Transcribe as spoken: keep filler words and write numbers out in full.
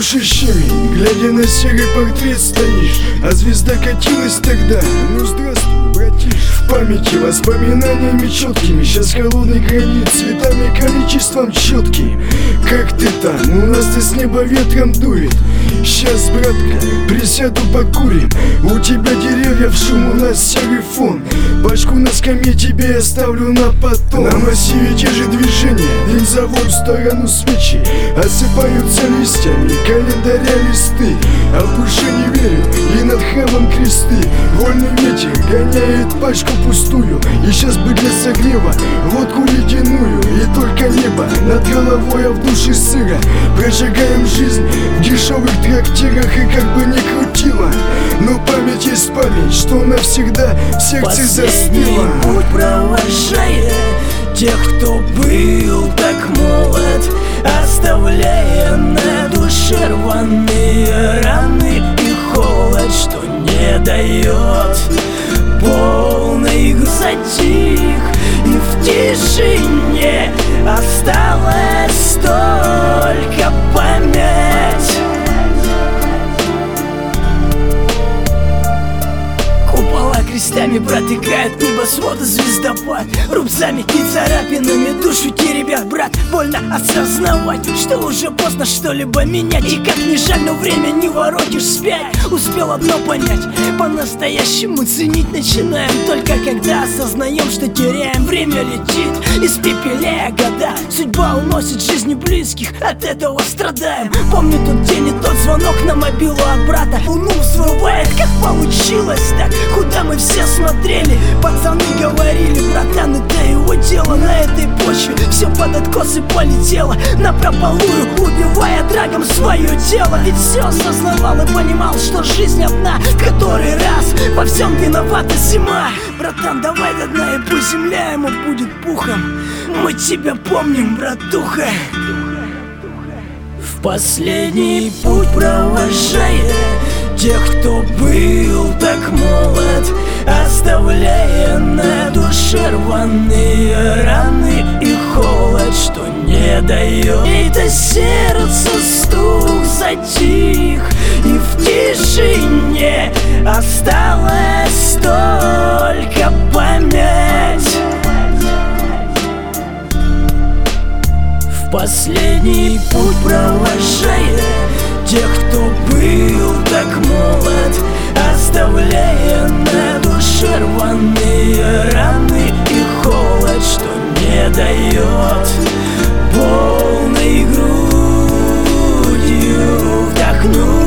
душещими, глядя на серый портрет стоишь, а звезда катилась тогда. Ну здравствуй, братиш. В памяти воспоминаниями четкими, сейчас холодный гранит, цветами количеством четким. Как ты там? У нас-то с неба ветром дует. Сейчас, братка, присяду покурим. У тебя деревья в шум, у нас серый фон. Башку на скамье тебе оставлю на потом. На массиве те же движения, дым завод в сторону свечи. Осыпаются листьями календаря листы. А в душе не верю, и над храмом кресты. Вольный ветер гоняет пачку пустую. И сейчас бы для согрева водку ледяную. И только небо над головой, а в душе сыро. Прожигаем жизнь в дешевых трактирах. И как бы ни крутило, но память есть память, что навсегда в сердце застыла. Путь провожая тех, кто был так молод, оставляя на душе рваные раны и холод, что не дает полной затих. И в тишине осталась только память. Купола крестами протыкают небосвода звездопад. Рубцами и царапинами душу теребят, брат. Больно осознавать, что уже поздно что-либо менять. И как ни жаль, но время не воротишь вспять. Успел одно понять, по-настоящему ценить начинаем только когда осознаем, что теряем. Время летит, испепеляя года. Судьба уносит жизни близких, от этого страдаем. Помню тот день и тот звонок на мобилу от брата. Луну взвывает, как получилось так. Куда мы все смотрели, пацаны говорили: братан, это его дело. На этой почве все под откос и полетело напропалую, убивая драгом свое тело. Ведь все осознавал и понимал, что жизнь одна, в который раз во всем виновата зима. Братан, давай до дна, и пусть земля ему будет пухом. Мы тебя помним, братуха. В последний путь провожая тех, кто был так молод, оставляя на душе рваные раны и холод, что не дает. Это сердце стук затих, и в тишине осталась только память. В последний путь провожая тех, кто был так молод, оставляя на душе рваные раны и холод, что не дает полной грудью вдохнуть.